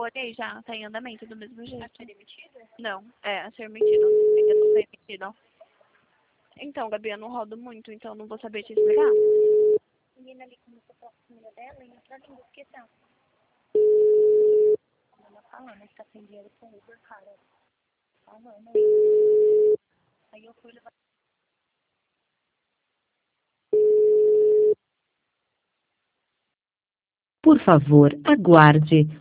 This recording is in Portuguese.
olhei já, tá em andamento do mesmo jeito. A ser emitida? Não, a ser emitido. Ainda não foi emitido. Então, Gabi, eu não rodo muito, então não vou saber te explicar. A menina ali começou a falar com a família dela e entrou em discussão. Ela falando que tá sem dinheiro com Uber, cara. Falando aí. Aí eu fui levar. Por favor, aguarde.